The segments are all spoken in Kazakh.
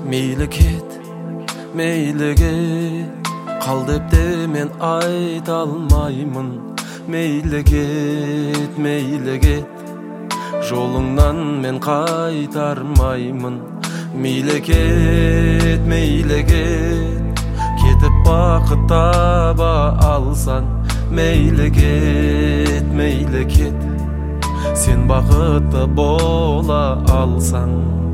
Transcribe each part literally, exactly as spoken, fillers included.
Мейлі кет, мейлі кет, қал деп те мен айта алмаймын. Мейлі кет, мейлі кет, жолыңнан мен қайтармаймын. Мейлі кет, мейлі кет, кетіп бақыт таба алсан. Мейлі кет, мейлі кет, сен бақытты бола алсаң.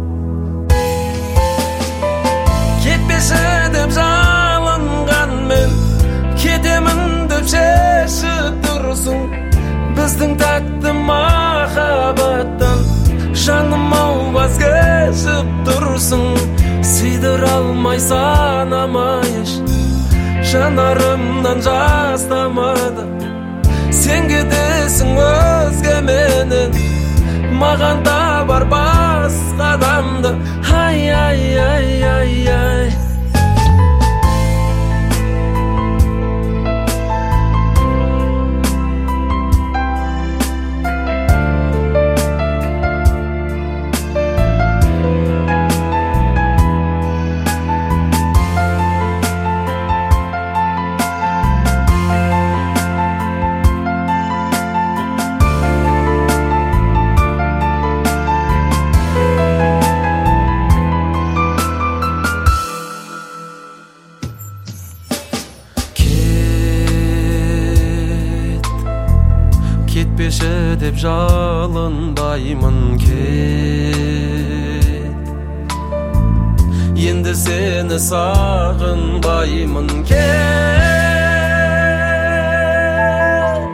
Кетпеші деп жалынған мен, кетемін деп шешіп тұрсың. Біздің тәтті махаббаттан жаным ау ваз кешіп тұрсың. Сыйдыра алмайсан амайыш, жанарымнан жас тамады. Сен кетесің өзгеменен, маған да бар басқа адамды. Ай, ай, ай, ай, ай. Кетпеші деп жалынбаймын, кет. Енді сені сағынбаймын, кет.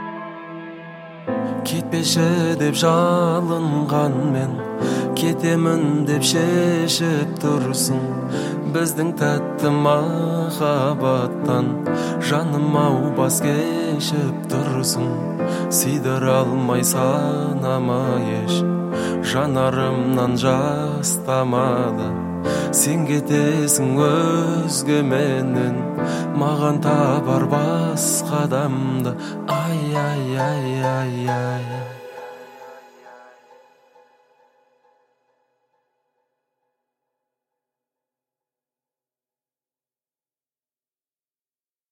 Кетпеші деп жалынған мен, кетемін деп шешіп тұрсың. Біздің тәтті махаббаттан жаным ау бас кешіп тұрсың. Сыйдыра алмайсан амайыш, жанарымнан жас тамады. Сен кетесің өзгеменен, маған табар басқа адамды. Ай, ай, ай, ай, ай.